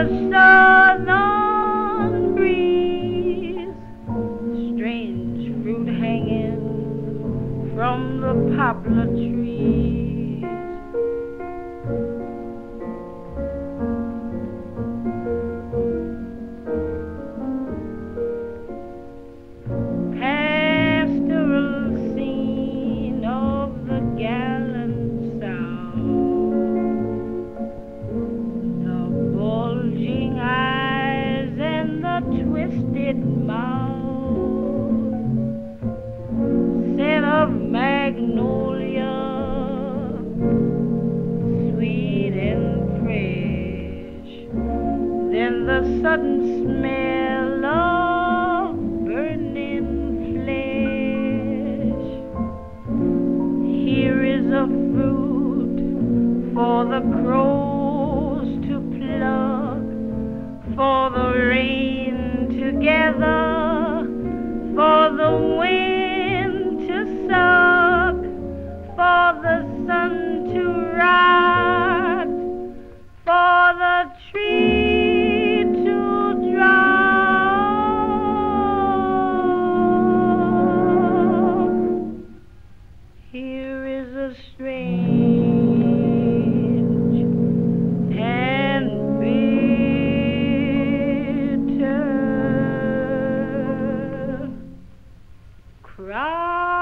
southern breeze, strange fruit hanging from the poplar trees. Pastoral scene of the gallant South, the bulging eyes and the twisted mouth, scent of magnolia, sweet and fresh, then the sudden smell of burning flesh. Here is a fruit for the crows to pluck, for the rain to gather, for the wind to suck, for the sun to rock, for the tree to drop. Here is a strange and bitter cry.